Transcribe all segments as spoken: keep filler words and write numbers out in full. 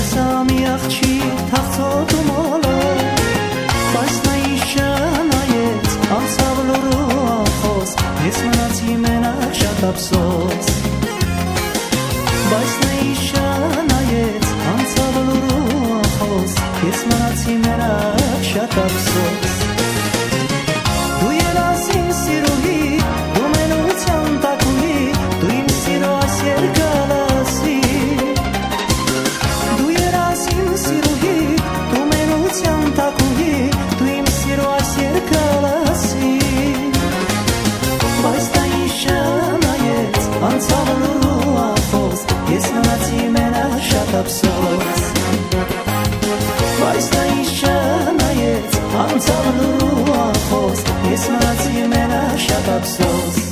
Սամի աղջի թաղցոտում ոլո Բայց նա իշանայեց անցավ լուրու ախոս Ես մնացի մենակ շատ ափսոս Բայց նա իշանայեց անցավ լուրու ախոս Ես մնացի մենակ շատ ափսոս Դու երաս իմ սիրուհի Դու մենության տակուհի Դու իմ սիրո այս երկալասի Դու երաս իմ սիրուհի Դու մենության տակուհի Դու իմ սիրո այս երկալասի Բայց նա իշանայեց անցավ լուրու ախոս Ես մնացի մենակ շատ ափսոս Բայց նա իշանայեց անցավ լուրու ախոս Ես մնացի մենակ շատ ափսոս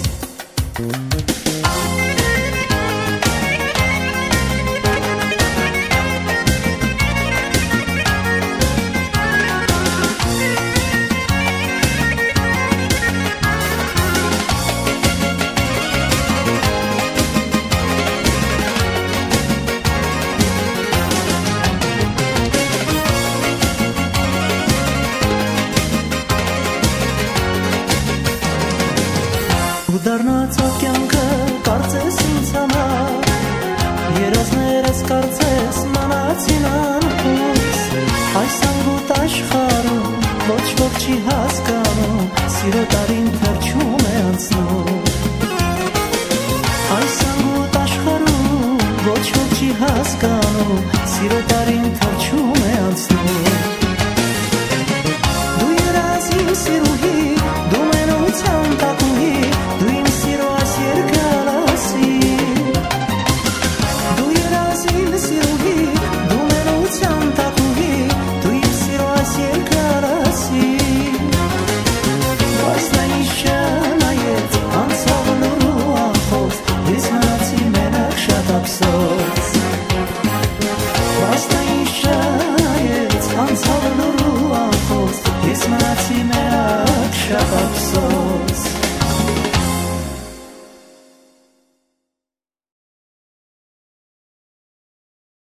Ու դառնացավ կյանքը կարծես ինձ համար Երազներս կարծես մնացին անհուս Այս անգութ աշխարհում ոչ ոք չի հասկանում Սիրո տարին թրջում է անցնում Այս անգութ աշխարհում ոչ ոք չի հասկանում Սիրո տարին թրջում է անցնում Դու երաս իմ սիրուհի Դու մենության տակուհի Դու իմ սիրո այս երկալասի Դու երաս իմ սիրուհի Դու մենության տակուհի Դու իմ սիրո այս երկալասի Բայց նա իշանայեց անցավ լուրու ախոս Ես մնացի մենակ շատ ափսոս Բայց նա իշանայեց անցավ լուրու ախոս Ես մնացի մենակ շատ ափսոս